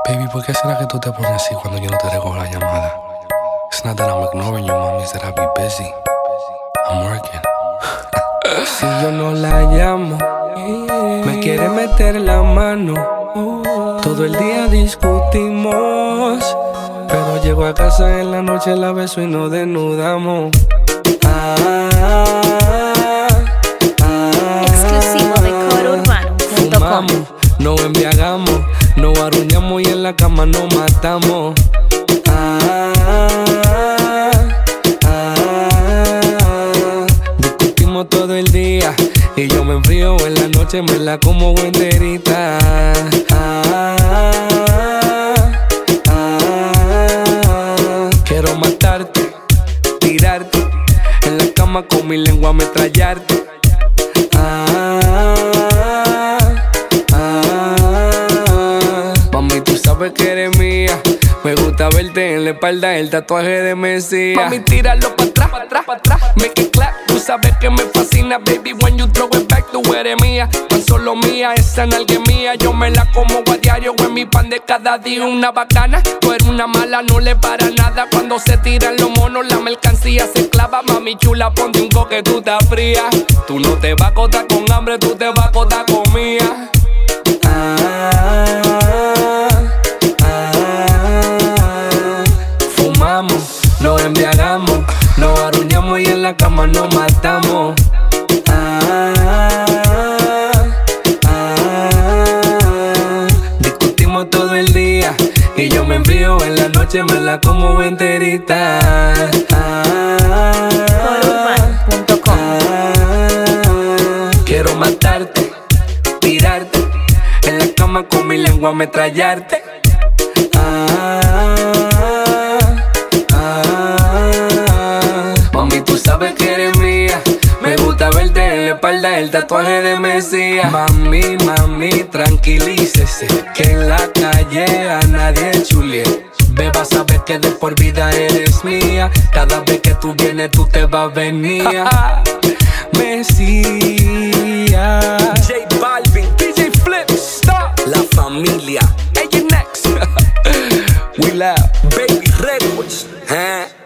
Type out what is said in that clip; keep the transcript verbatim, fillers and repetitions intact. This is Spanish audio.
Baby, ¿por qué será que tú te pones así cuando yo no te recojo la llamada? It's not that I'm ignoring you, mami, it's that I be busy. I'm working. Si yo no la llamo, me quiere meter la mano. Todo el día discutimos, pero llego a casa en la noche, la beso y nos desnudamos. Ah, ah, Exclusivo de coro urbano punto com. Fumamos, nos embriagamos, nos arruñamos y en la cama nos matamos. Ah, ah, discutimos todo el día y yo me enfrío en la noche, me la como enterita. Ah, ah, quiero matarte, tirarte en la cama con mi lengua ametrallarte. Ah, ah, mami, tú sabes que eres mía. Me gusta verte en la espalda el tatuaje de Mesías. Mami, tíralo pa' atrás, pa' atrás, pa' atrás. Make it clap, tú sabes que me fascina, baby. When you throw it back, tú eres mía. Tan solo mía, esa nalga es mía. Yo me la como a diario en mi pan de cada día. Una bacana, tú eres una mala, no le para nada. Cuando se tiran los monos, la mercancía se clava. Mami chula, ponte un co que tú estás fría. Tú no te vas a acotar con hambre, tú te vas a acotar con mía. Ah, nos embriagamos, nos arruñamos y en la cama nos matamos. Ah, ah, discutimos todo el día y yo me enfrío en la noche, me la como enterita. Ah, coro urbano punto com. ah, quiero matarte, tirarte en la cama con mi lengua ametrallarte. Ah, mami, tú sabes que eres mía. Me gusta verte en la espalda el tatuaje de Mesías. Mami, mami, tranquilícese, que en la calle a nadie chulie. Beba, a saber que de por vida eres mía. Cada vez que tú vienes tú te vas a venir. Mesías, J Balvin, D J Flip, Stop, La Familia, A J Next, We Love, Baby Records, ¿eh?